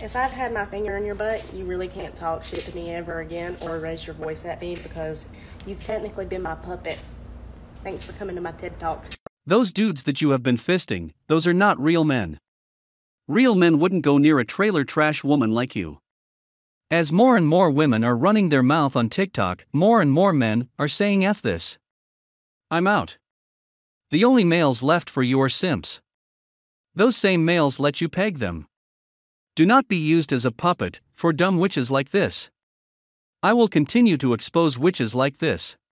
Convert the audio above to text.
If I've had my finger in your butt, you really can't talk shit to me ever again or raise your voice at me because you've technically been my puppet. Thanks for coming to my TED Talk. Those dudes that you have been fisting, those are not real men. Real men wouldn't go near a trailer trash woman like you. As more and more women are running their mouth on TikTok, more and more men are saying F this. I'm out. The only males left for you are simps. Those same males let you peg them. Do not be used as a puppet for dumb witches like this. I will continue to expose witches like this.